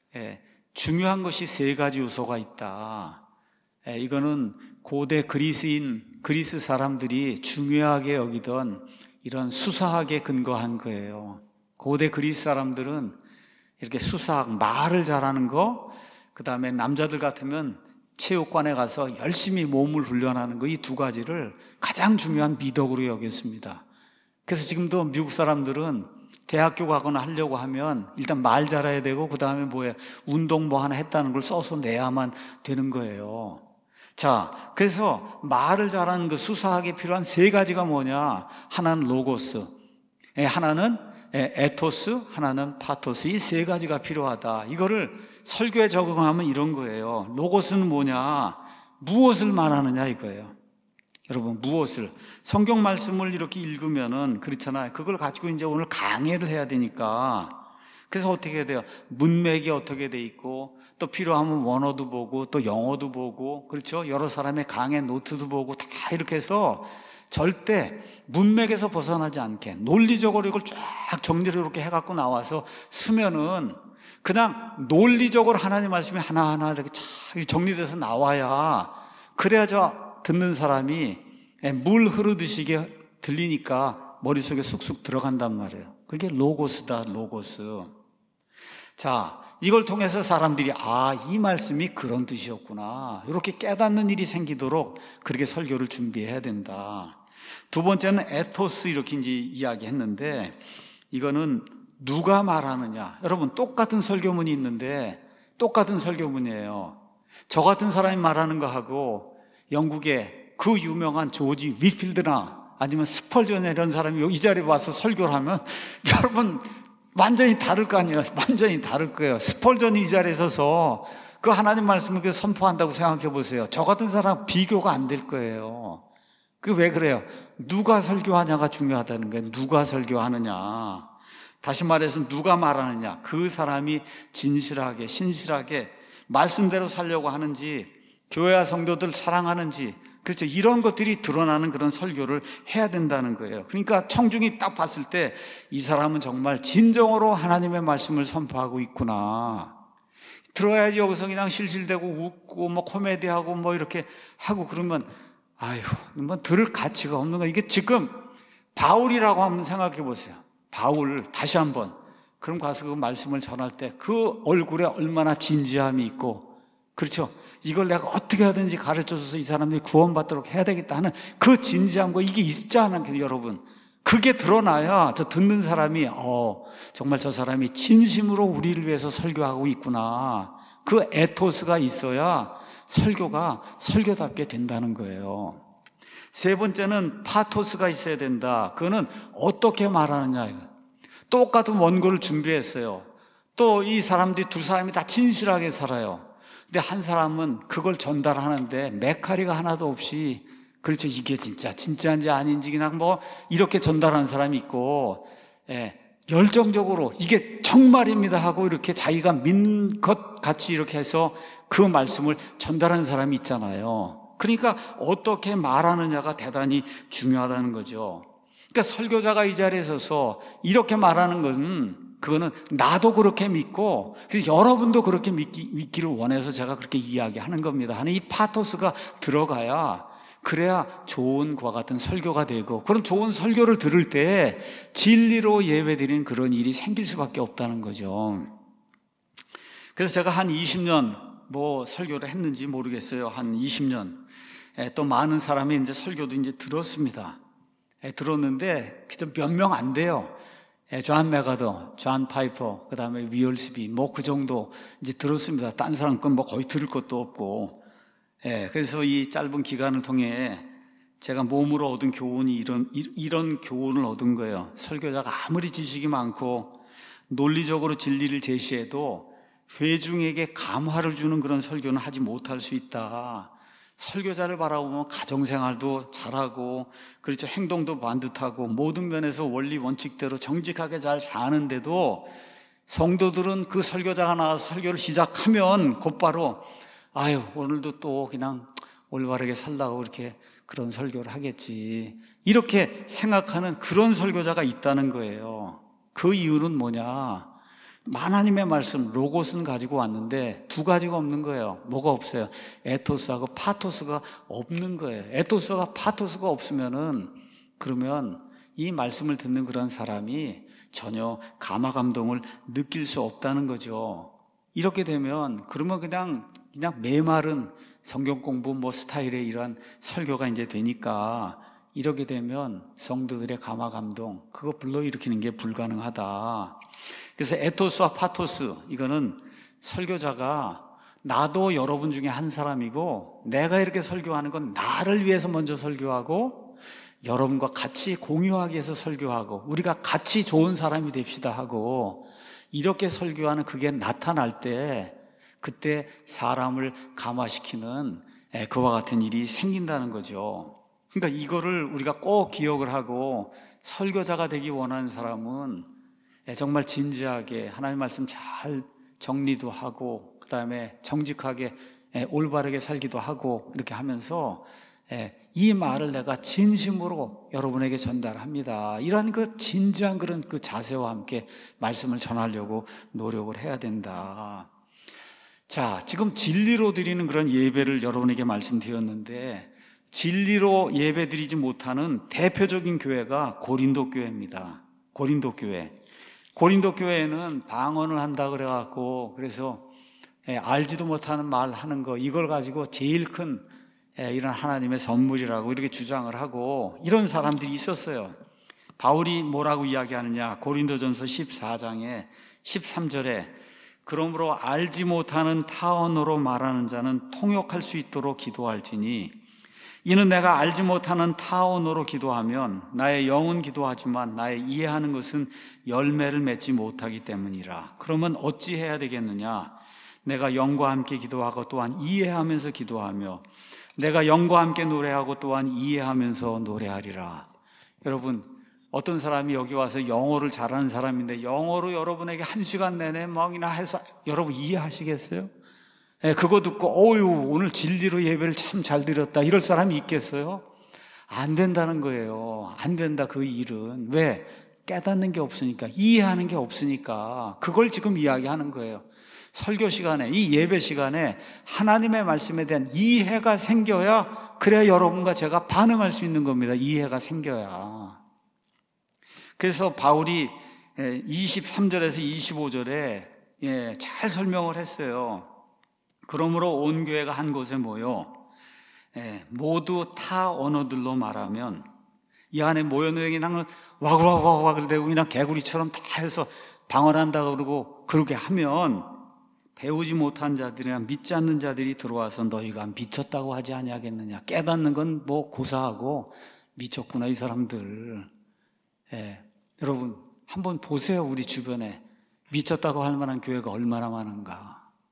중요한 것이 3가지 요소가 있다. 이거는 고대 그리스 사람들이 중요하게 여기던 이런 수사학에 근거한 거예요. 고대 그리스 사람들은 이렇게 수사학, 말을 잘하는 거, 그 다음에 남자들 같으면 체육관에 가서 열심히 몸을 훈련하는 거, 이 2가지를 가장 중요한 미덕으로 여겼습니다. 그래서 지금도 미국 사람들은 대학교 가거나 하려고 하면 일단 말 잘해야 되고 그 다음에 운동 하나 했다는 걸 써서 내야만 되는 거예요. 자, 그래서 말을 잘하는 그 수사학에 필요한 3가지가 뭐냐? 하나는 로고스, 하나는 에토스, 하나는 파토스. 이 3가지가 필요하다. 이거를 설교에 적용하면 이런 거예요. 로고스는 뭐냐? 무엇을 말하느냐 이거예요. 여러분, 무엇을, 성경 말씀을 이렇게 읽으면은 그렇잖아요. 그걸 가지고 이제 오늘 강해를 해야 되니까. 그래서 어떻게 해야 돼요? 문맥이 어떻게 돼 있고, 또 필요하면 원어도 보고, 또 영어도 보고, 그렇죠? 여러 사람의 강해 노트도 보고, 다 이렇게 해서 절대 문맥에서 벗어나지 않게 논리적으로 이걸 쫙 정리를 이렇게 해갖고 나와서 쓰면은 그냥 논리적으로 하나님 말씀이 하나하나 이렇게 쫙 정리돼서 나와야, 그래야 저 듣는 사람이 물 흐르듯이 들리니까 머릿속에 쑥쑥 들어간단 말이에요. 그게 로고스다, 로고스. 자, 이걸 통해서 사람들이 이 말씀이 그런 뜻이었구나, 이렇게 깨닫는 일이 생기도록 그렇게 설교를 준비해야 된다. 2번째는 에토스, 이렇게 이제 이야기했는데, 이거는 누가 말하느냐. 여러분, 똑같은 설교문이 있는데 똑같은 설교문이에요. 저 같은 사람이 말하는 거하고 영국의 그 유명한 조지 위필드나 아니면 스펄전이나 이런 사람이 이 자리에 와서 설교를 하면 여러분 완전히 다를 거 아니에요. 완전히 다를 거예요. 스펄전이 이 자리에 서서 그 하나님 말씀을 선포한다고 생각해 보세요. 저 같은 사람 비교가 안 될 거예요. 그게 왜 그래요? 누가 설교하냐가 중요하다는 거예요. 누가 설교하느냐. 다시 말해서 누가 말하느냐. 그 사람이 진실하게 신실하게 말씀대로 살려고 하는지, 교회와 성도들 사랑하는지, 그렇죠, 이런 것들이 드러나는 그런 설교를 해야 된다는 거예요. 그러니까 청중이 딱 봤을 때 이 사람은 정말 진정으로 하나님의 말씀을 선포하고 있구나. 들어야지 여기서 그냥 실실대고 웃고 코미디하고 이렇게 하고 그러면 들을 가치가 없는 거예요. 이게 지금 바울이라고 한번 생각해 보세요. 바울 다시 한번, 그럼 가서 그 말씀을 전할 때 그 얼굴에 얼마나 진지함이 있고, 그렇죠, 이걸 내가 어떻게 하든지 가르쳐줘서 이 사람들이 구원받도록 해야 되겠다 하는 그 진지함과 이게 있지 않아요, 여러분? 그게 드러나야 저 듣는 사람이 정말 저 사람이 진심으로 우리를 위해서 설교하고 있구나, 그 에토스가 있어야 설교가 설교답게 된다는 거예요. 3번째는 파토스가 있어야 된다. 그거는 어떻게 말하느냐. 똑같은 원고를 준비했어요. 또 이 사람들이 2사람이 다 진실하게 살아요. 근데 한 사람은 그걸 전달하는데 메카리가 하나도 없이, 그렇죠, 이게 진짜인지 아닌지 그냥 이렇게 전달하는 사람이 있고, 열정적으로 이게 정말입니다 하고 이렇게 자기가 믿는 것 같이 이렇게 해서 그 말씀을 전달하는 사람이 있잖아요. 그러니까 어떻게 말하느냐가 대단히 중요하다는 거죠. 그러니까 설교자가 이 자리에 서서 이렇게 말하는 것은, 그거는 나도 그렇게 믿고 그래서 여러분도 그렇게 믿기를 원해서 제가 그렇게 이야기하는 겁니다 하는 이 파토스가 들어가야, 그래야 좋은 그와 같은 설교가 되고, 그런 좋은 설교를 들을 때 진리로 예배드리는 그런 일이 생길 수밖에 없다는 거죠. 그래서 제가 한 20년 설교를 했는지 모르겠어요. 한 20년. 또 많은 사람이 이제 설교도 이제 들었습니다. 들었는데 몇 명 안 돼요. 존 메가더, 존 파이퍼, 그 다음에 위얼스비, 그 정도 이제 들었습니다. 딴 사람 건 거의 들을 것도 없고. 그래서 이 짧은 기간을 통해 제가 몸으로 얻은 교훈이 이런 교훈을 얻은 거예요. 설교자가 아무리 지식이 많고 논리적으로 진리를 제시해도 회중에게 감화를 주는 그런 설교는 하지 못할 수 있다. 설교자를 바라보면 가정생활도 잘하고, 그렇죠, 행동도 반듯하고 모든 면에서 원리 원칙대로 정직하게 잘 사는데도 성도들은 그 설교자가 나와서 설교를 시작하면 곧바로 오늘도 또 그냥 올바르게 살라고 이렇게 그런 설교를 하겠지, 이렇게 생각하는 그런 설교자가 있다는 거예요. 그 이유는 뭐냐? 하나님의 말씀 로고스는 가지고 왔는데 두 가지가 없는 거예요. 뭐가 없어요? 에토스하고 파토스가 없는 거예요. 에토스가 파토스가 없으면은, 그러면 이 말씀을 듣는 그런 사람이 전혀 감화 감동을 느낄 수 없다는 거죠. 이렇게 되면 그러면 그냥 메마른 성경 공부 스타일의 이런 설교가 이제 되니까, 이렇게 되면 성도들의 감화 감동 그거 불러일으키는 게 불가능하다. 그래서 에토스와 파토스, 이거는 설교자가 나도 여러분 중에 한 사람이고 내가 이렇게 설교하는 건 나를 위해서 먼저 설교하고 여러분과 같이 공유하기 위해서 설교하고 우리가 같이 좋은 사람이 됩시다 하고, 이렇게 설교하는 그게 나타날 때 그때 사람을 감화시키는 그와 같은 일이 생긴다는 거죠. 그러니까 이거를 우리가 꼭 기억을 하고, 설교자가 되기 원하는 사람은 정말 진지하게 하나님 말씀 잘 정리도 하고, 그 다음에 정직하게 올바르게 살기도 하고, 이렇게 하면서 이 말을 내가 진심으로 여러분에게 전달합니다, 이러한 그 진지한 그런 그 자세와 함께 말씀을 전하려고 노력을 해야 된다. 자, 지금 진리로 드리는 그런 예배를 여러분에게 말씀드렸는데, 진리로 예배 드리지 못하는 대표적인 교회가 고린도 교회입니다. 고린도 교회. 고린도 교회에는 방언을 한다 그래갖고, 그래서 알지도 못하는 말 하는 거, 이걸 가지고 제일 큰 이런 하나님의 선물이라고 이렇게 주장을 하고, 이런 사람들이 있었어요. 바울이 뭐라고 이야기하느냐? 고린도전서 14장에 13절에 그러므로 알지 못하는 타 언어로 말하는 자는 통역할 수 있도록 기도할지니, 이는 내가 알지 못하는 타 언어로 기도하면 나의 영은 기도하지만 나의 이해하는 것은 열매를 맺지 못하기 때문이라. 그러면 어찌 해야 되겠느냐? 내가 영과 함께 기도하고 또한 이해하면서 기도하며 내가 영과 함께 노래하고 또한 이해하면서 노래하리라. 여러분, 어떤 사람이 여기 와서 영어를 잘하는 사람인데 영어로 여러분에게 1시간 내내 막이나 해서 여러분 이해하시겠어요? 그거 듣고 오늘 진리로 예배를 참 잘 드렸다 이럴 사람이 있겠어요? 안 된다는 거예요. 안 된다. 그 일은. 왜? 깨닫는 게 없으니까, 이해하는 게 없으니까. 그걸 지금 이야기하는 거예요. 설교 시간에, 이 예배 시간에 하나님의 말씀에 대한 이해가 생겨야, 그래야 여러분과 제가 반응할 수 있는 겁니다. 이해가 생겨야. 그래서 바울이 23절에서 25절에 잘 설명을 했어요. 그러므로 온 교회가 한 곳에 모여 모두 타 언어들로 말하면, 이 안에 모여놓은 그냥 와글와글와글 대고 그냥 개구리처럼 다 해서 방언한다고 그러고, 그렇게 하면 배우지 못한 자들이나 믿지 않는 자들이 들어와서 너희가 미쳤다고 하지 아니하겠느냐. 깨닫는 건 고사하고 미쳤구나 이 사람들. 여러분 한번 보세요. 우리 주변에 미쳤다고 할 만한 교회가 얼마나 많은가.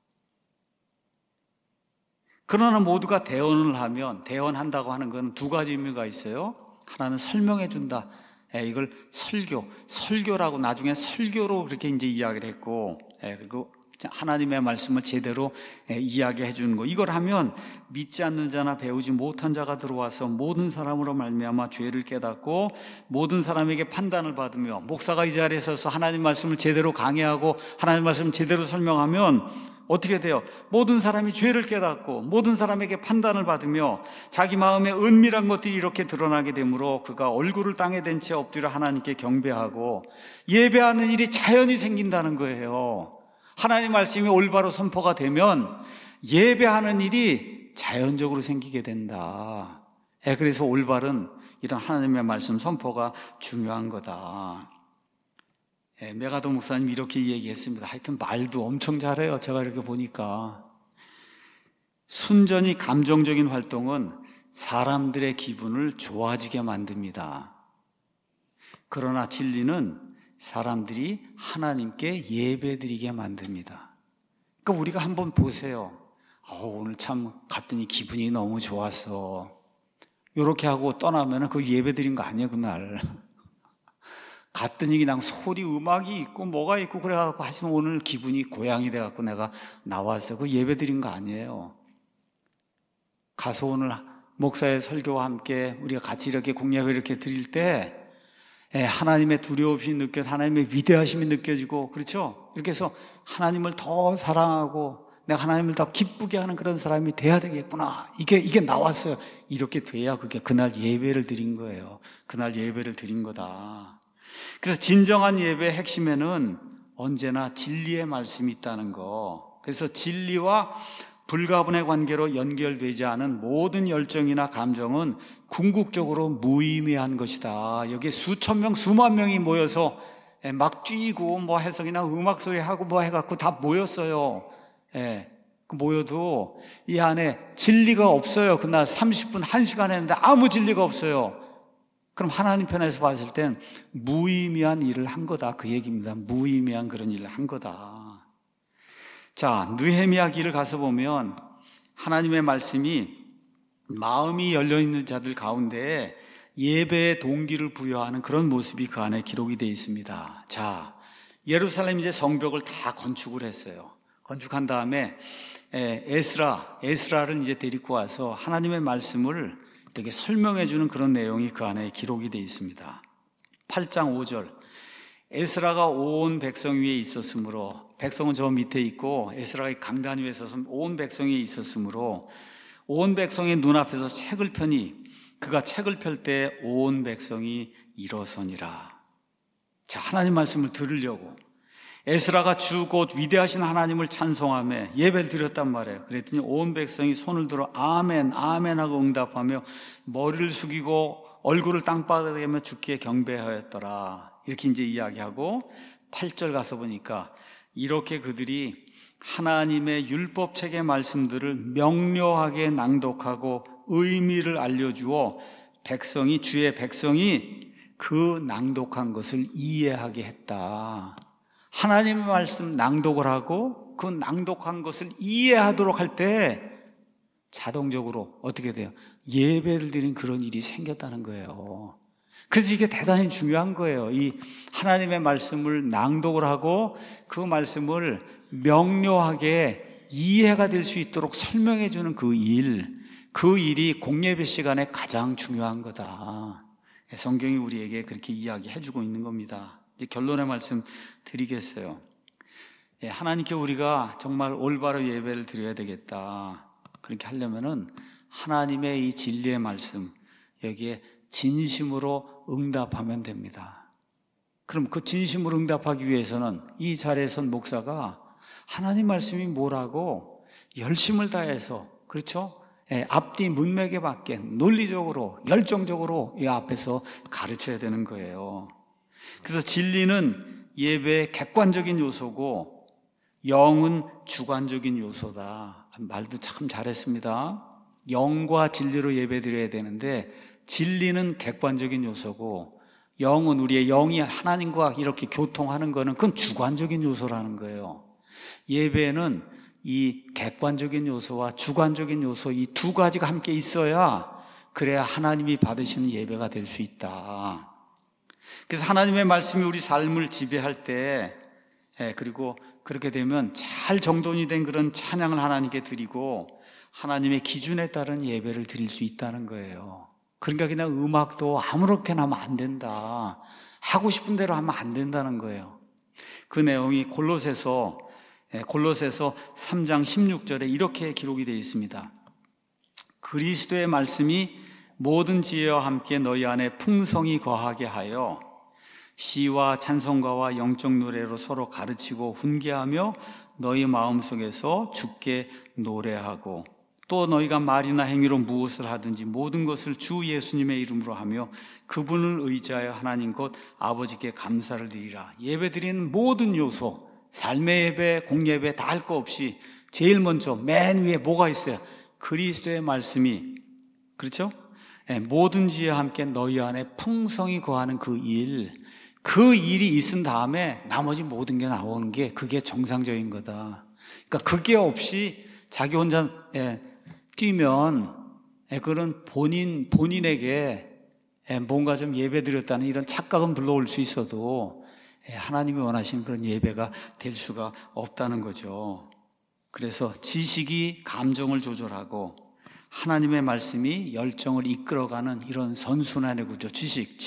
그러나 모두가 대언을 하면, 대언한다고 하는 건 두 가지 의미가 있어요. 하나는 설명해 준다. 이걸 설교라고 나중에 설교로 그렇게 이제 이야기를 했고, 그리고 하나님의 말씀을 제대로 이야기해 주는 거. 이걸 하면 믿지 않는 자나 배우지 못한 자가 들어와서 모든 사람으로 말미암아 죄를 깨닫고 모든 사람에게 판단을 받으며, 목사가 이 자리에 서서 하나님 말씀을 제대로 강해하고 하나님 말씀을 제대로 설명하면 어떻게 돼요? 모든 사람이 죄를 깨닫고 모든 사람에게 판단을 받으며 자기 마음의 은밀한 것들이 이렇게 드러나게 되므로 그가 얼굴을 땅에 댄 채 엎드려 하나님께 경배하고 예배하는 일이 자연히 생긴다는 거예요. 하나님 말씀이 올바로 선포가 되면 예배하는 일이 자연적으로 생기게 된다. 그래서 올바른 이런 하나님의 말씀 선포가 중요한 거다. 메가도 목사님 이렇게 얘기했습니다. 하여튼 말도 엄청 잘해요. 제가 이렇게 보니까. 순전히 감정적인 활동은 사람들의 기분을 좋아지게 만듭니다. 그러나 진리는 사람들이 하나님께 예배드리게 만듭니다. 그러니까 우리가 한번 보세요. 오늘 참 갔더니 기분이 너무 좋았어. 이렇게 하고 떠나면 그 예배드린 거 아니에요, 그날. 갔더니 그냥 소리, 음악이 있고 뭐가 있고 그래갖고 하시면 오늘 기분이 고양이 돼갖고 내가 나왔어요. 그 예배드린 거 아니에요. 가서 오늘 목사의 설교와 함께 우리가 같이 이렇게 공약을 이렇게 드릴 때 하나님의 두려움이 느껴져, 하나님의 위대하심이 느껴지고, 그렇죠? 이렇게 해서 하나님을 더 사랑하고 내가 하나님을 더 기쁘게 하는 그런 사람이 돼야 되겠구나. 이게 나왔어요. 이렇게 돼야 그게 그날 예배를 드린 거예요. 그날 예배를 드린 거다. 그래서 진정한 예배의 핵심에는 언제나 진리의 말씀이 있다는 거. 그래서 진리와 불가분의 관계로 연결되지 않은 모든 열정이나 감정은 궁극적으로 무의미한 것이다. 여기에 수천 명, 수만 명이 모여서 막 뛰고 뭐 해석이나 음악 소리 하고 뭐 해갖고 다 모였어요. 모여도 이 안에 진리가 없어요. 그날 30분, 1시간 했는데 아무 진리가 없어요. 그럼 하나님 편에서 봤을 땐 무의미한 일을 한 거다. 그 얘기입니다. 무의미한 그런 일을 한 거다. 자, 느헤미야기를 가서 보면 하나님의 말씀이 마음이 열려있는 자들 가운데 예배의 동기를 부여하는 그런 모습이 그 안에 기록이 되어 있습니다. 자, 예루살렘 이제 성벽을 다 건축을 했어요. 건축한 다음에 에스라를 이제 데리고 와서 하나님의 말씀을 이렇게 설명해 주는 그런 내용이 그 안에 기록이 되어 있습니다. 8장 5절. 에스라가 온 백성 위에 있었으므로, 백성은 저 밑에 있고 에스라가 강단 위에 있어서 온 백성 위에 있었으므로 온 백성의 눈앞에서 책을 펴니 그가 책을 펼 때 온 백성이 일어서니라. 자, 하나님 말씀을 들으려고 에스라가 주 곧 위대하신 하나님을 찬송하며 예배를 드렸단 말이에요. 그랬더니 온 백성이 손을 들어 아멘, 아멘 하고 응답하며 머리를 숙이고 얼굴을 땅바닥에 대며 주께 경배하였더라. 이렇게 이제 이야기하고 8절 가서 보니까 이렇게 그들이 하나님의 율법책의 말씀들을 명료하게 낭독하고 의미를 알려주어 주의 백성이 그 낭독한 것을 이해하게 했다. 하나님의 말씀 낭독을 하고 그 낭독한 것을 이해하도록 할 때 자동적으로 어떻게 돼요? 예배를 드린 그런 일이 생겼다는 거예요. 그래서 이게 대단히 중요한 거예요. 이 하나님의 말씀을 낭독을 하고 그 말씀을 명료하게 이해가 될 수 있도록 설명해 주는 그 일이 공예배 시간에 가장 중요한 거다. 성경이 우리에게 그렇게 이야기해 주고 있는 겁니다. 이제 결론의 말씀 드리겠어요. 하나님께 우리가 정말 올바로 예배를 드려야 되겠다. 그렇게 하려면은 하나님의 이 진리의 말씀, 여기에 진심으로 응답하면 됩니다. 그럼 그 진심으로 응답하기 위해서는 이 자리에 선 목사가 하나님 말씀이 뭐라고 열심을 다해서, 그렇죠? 앞뒤 문맥에 맞게 논리적으로 열정적으로 이 앞에서 가르쳐야 되는 거예요. 그래서 진리는 예배의 객관적인 요소고 영은 주관적인 요소다. 말도 참 잘했습니다. 영과 진리로 예배드려야 되는데 진리는 객관적인 요소고 영은, 우리의 영이 하나님과 이렇게 교통하는 거는 그건 주관적인 요소라는 거예요. 예배는 이 객관적인 요소와 주관적인 요소, 이 두 가지가 함께 있어야 그래야 하나님이 받으시는 예배가 될 수 있다. 그래서 하나님의 말씀이 우리 삶을 지배할 때, 그리고 그렇게 되면 잘 정돈이 된 그런 찬양을 하나님께 드리고 하나님의 기준에 따른 예배를 드릴 수 있다는 거예요. 그러니까 그냥 음악도 아무렇게나 하면 안 된다. 하고 싶은 대로 하면 안 된다는 거예요. 그 내용이 골로새서 3장 16절에 이렇게 기록이 되어 있습니다. 그리스도의 말씀이 모든 지혜와 함께 너희 안에 풍성히 거하게 하여 시와 찬송가와 영적 노래로 서로 가르치고 훈계하며 너희 마음속에서 주께 노래하고 또 너희가 말이나 행위로 무엇을 하든지 모든 것을 주 예수님의 이름으로 하며 그분을 의지하여 하나님 곧 아버지께 감사를 드리라. 예배드리는 모든 요소, 삶의 예배, 공예배 다 할 거 없이 제일 먼저 맨 위에 뭐가 있어요? 그리스도의 말씀이, 그렇죠? 모든 지혜와 함께 너희 안에 풍성히 거하는 그 일이 있은 다음에 나머지 모든 게 나오는 게 그게 정상적인 거다. 그러니까 그게 없이 자기 혼자 뛰면 그런 본인에게 뭔가 좀 예배 드렸다는 이런 착각은 불러올 수 있어도 하나님이 원하시는 그런 예배가 될 수가 없다는 거죠. 그래서 지식이 감정을 조절하고 하나님의 말씀이 열정을 이끌어가는 이런 선순환의 구조, 진리,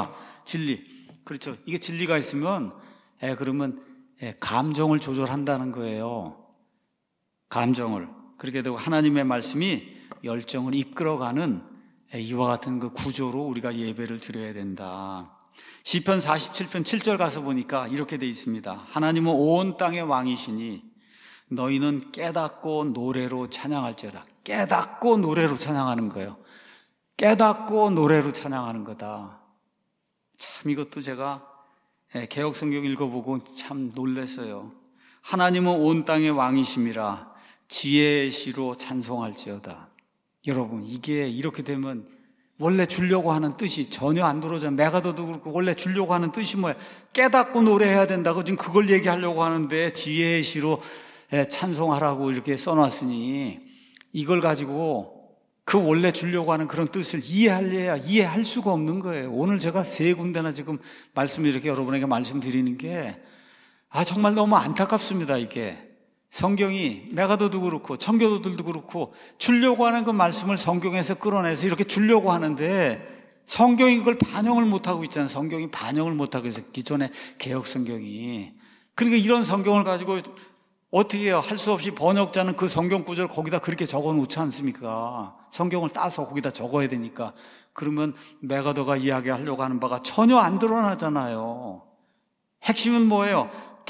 그렇죠. 이게 진리가 있으면 그러면 감정을 조절한다는 거예요. 감정을. 그렇게 되고 하나님의 말씀이 열정을 이끌어가는 이와 같은 그 구조로 우리가 예배를 드려야 된다. 시편 47편 7절 가서 보니까 이렇게 돼 있습니다. 하나님은 온 땅의 왕이시니 너희는 깨닫고 노래로 찬양할지어다. 깨닫고 노래로 찬양하는 거예요. 깨닫고 노래로 찬양하는 거다. 참 이것도 제가 개역 성경 읽어보고 참 놀랐어요. 하나님은 온 땅의 왕이심이라 지혜의 시로 찬송할지어다. 여러분, 이게 이렇게 되면 원래 주려고 하는 뜻이 전혀 안 들어오잖아요. 메가더도 그렇고 원래 주려고 하는 뜻이 뭐예요? 깨닫고 노래해야 된다고 지금 그걸 얘기하려고 하는데 지혜의 시로 찬송하라고 이렇게 써놨으니 이걸 가지고 그 원래 주려고 하는 그런 뜻을 이해할 수가 없는 거예요. 오늘 제가 3군데나 지금 말씀을 이렇게 여러분에게 말씀드리는 게 정말 너무 안타깝습니다. 이게 성경이 메가더도 그렇고 청교도들도 그렇고 주려고 하는 그 말씀을 성경에서 끌어내서 이렇게 주려고 하는데 성경이 그걸 반영을 못하고 있잖아요. 성경이 반영을 못하고 있어요. 기존의 개역 성경이. 그러니까 이런 성경을 가지고 어떻게 해요? 할 수 없이 번역자는 그 성경 구절 거기다 그렇게 적어 놓지 않습니까? 성경을 따서 거기다 적어야 되니까. 그러면 메가더가 이야기하려고 하는 바가 전혀 안 드러나잖아요. 핵심은 뭐예요?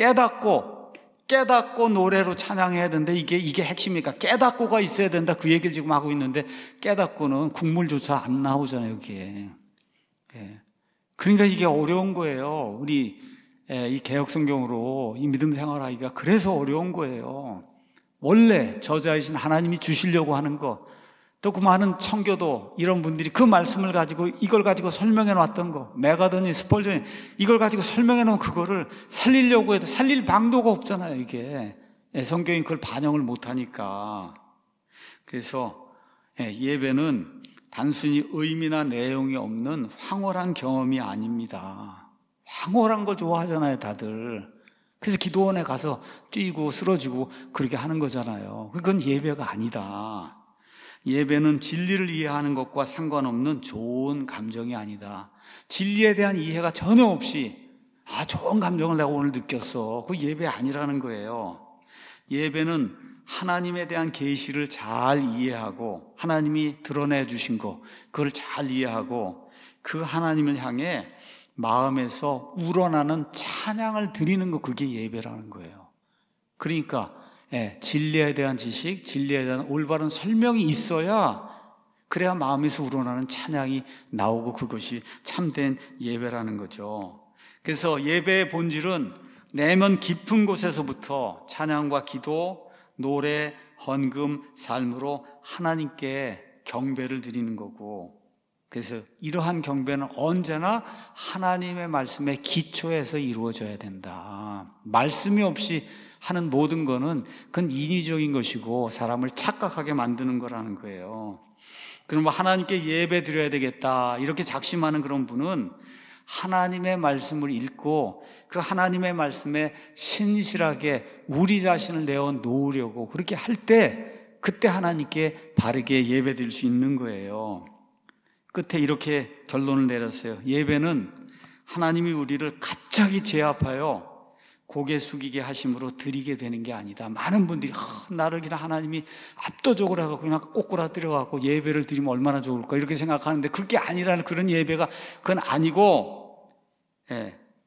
깨닫고 노래로 찬양해야 되는데 이게 핵심이니까 깨닫고가 있어야 된다. 그 얘기를 지금 하고 있는데 깨닫고는 국물조차 안 나오잖아요, 여기에. 그러니까 이게 어려운 거예요. 우리 이 개역 성경으로 이 믿음 생활하기가 그래서 어려운 거예요. 원래 저자이신 하나님이 주시려고 하는 것, 또 그 많은 청교도 이런 분들이 그 말씀을 가지고 이걸 가지고 설명해 놨던 거, 메가더니 스펄전이 이걸 가지고 설명해 놓은 그거를 살리려고 해도 살릴 방도가 없잖아요. 이게 성경이 그걸 반영을 못하니까. 그래서 예배는 단순히 의미나 내용이 없는 황홀한 경험이 아닙니다. 황홀한 걸 좋아하잖아요, 다들. 그래서 기도원에 가서 뛰고 쓰러지고 그렇게 하는 거잖아요. 그건 예배가 아니다. 예배는 진리를 이해하는 것과 상관없는 좋은 감정이 아니다. 진리에 대한 이해가 전혀 없이 좋은 감정을 내가 오늘 느꼈어. 그 예배 아니라는 거예요. 예배는 하나님에 대한 계시를 잘 이해하고 하나님이 드러내 주신 거 그걸 잘 이해하고 그 하나님을 향해 마음에서 우러나는 찬양을 드리는 거, 그게 예배라는 거예요. 그러니까 진리에 대한 지식, 진리에 대한 올바른 설명이 있어야 그래야 마음에서 우러나는 찬양이 나오고 그것이 참된 예배라는 거죠. 그래서 예배의 본질은 내면 깊은 곳에서부터 찬양과 기도, 노래, 헌금, 삶으로 하나님께 경배를 드리는 거고, 그래서 이러한 경배는 언제나 하나님의 말씀의 기초에서 이루어져야 된다. 말씀이 없이 하는 모든 거는 그건 인위적인 것이고 사람을 착각하게 만드는 거라는 거예요. 그럼 하나님께 예배 드려야 되겠다 이렇게 작심하는 그런 분은 하나님의 말씀을 읽고 그 하나님의 말씀에 신실하게 우리 자신을 내어 놓으려고 그렇게 할 때 그때 하나님께 바르게 예배 드릴 수 있는 거예요. 끝에 이렇게 결론을 내렸어요. 예배는 하나님이 우리를 갑자기 제압하여 고개 숙이게 하심으로 드리게 되는 게 아니다. 많은 분들이 나를 그냥 하나님이 압도적으로 하고 그냥 꼬꾸라뜨려갖고 예배를 드리면 얼마나 좋을까 이렇게 생각하는데 그게 아니라는 그런 예배가 그건 아니고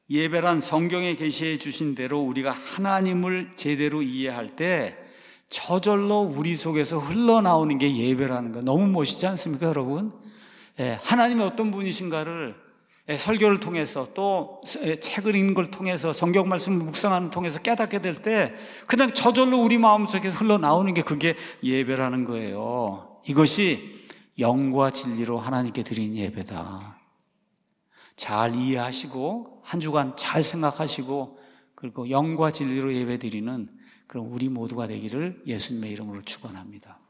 예배란 성경에 계시해 주신 대로 우리가 하나님을 제대로 이해할 때 저절로 우리 속에서 흘러나오는 게 예배라는 거 너무 멋있지 않습니까, 여러분? 하나님이 어떤 분이신가를 설교를 통해서 또 책을 읽는 걸 통해서 성경 말씀을 묵상하는 통해서 깨닫게 될 때 그냥 저절로 우리 마음속에서 흘러나오는 게 그게 예배라는 거예요. 이것이 영과 진리로 하나님께 드리는 예배다. 잘 이해하시고 한 주간 잘 생각하시고 그리고 영과 진리로 예배드리는 그런 우리 모두가 되기를 예수님의 이름으로 축원합니다.